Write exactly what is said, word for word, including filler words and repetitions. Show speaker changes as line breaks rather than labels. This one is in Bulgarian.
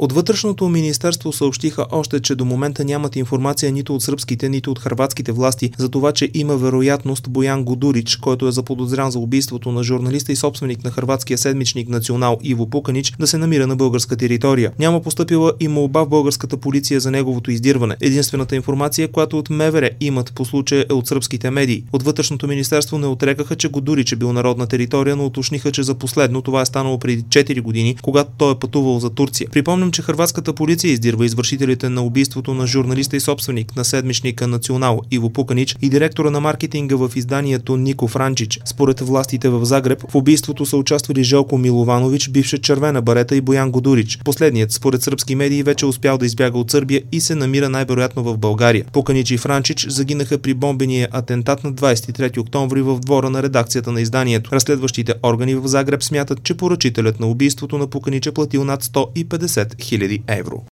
От Вътрешното министерство съобщиха още, че до момента нямат информация нито от сръбските, нито от хърватските власти за това, че има вероятност Боян Годурич, който е заподозрян за убийството на журналиста и собственик на хърватския седмичник Национал Иво Пуканич, да се намира на българска територия. Няма постъпила и молба в българската полиция за неговото издирване. Единствената информация, която от МВР имат по случая, е от сръбските медии. От Вътрешното министерство не отрекаха, че Годурич е бил народна територия, но уточниха, че за последно това е станало преди четири години, когато той е пътувал за Турция. Припомням, че хърватската полиция издирва извършителите на убийството на журналиста и собственик на седмичника Национал Иво Пуканич и директора на маркетинга в изданието Нико Франчич. Според властите в Загреб, в убийството са участвали Желко Милованович, бивша червена барета, и Боян Годурич. Последният, според сръбски медии, вече успял да избяга от Сърбия и се намира най-вероятно в България. Пуканич и Франчич загинаха при бомбения атентат на двадесет и трети октомври в двора на редакцията на изданието. Разследващите органи в Загреб смятат, че поръчителят на убийството на Пуканич е платил над сто и петдесет хиляди евро.